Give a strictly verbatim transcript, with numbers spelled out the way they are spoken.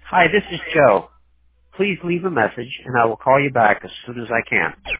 Hi, this is Joe. Please leave a message and I will call you back as soon as I can.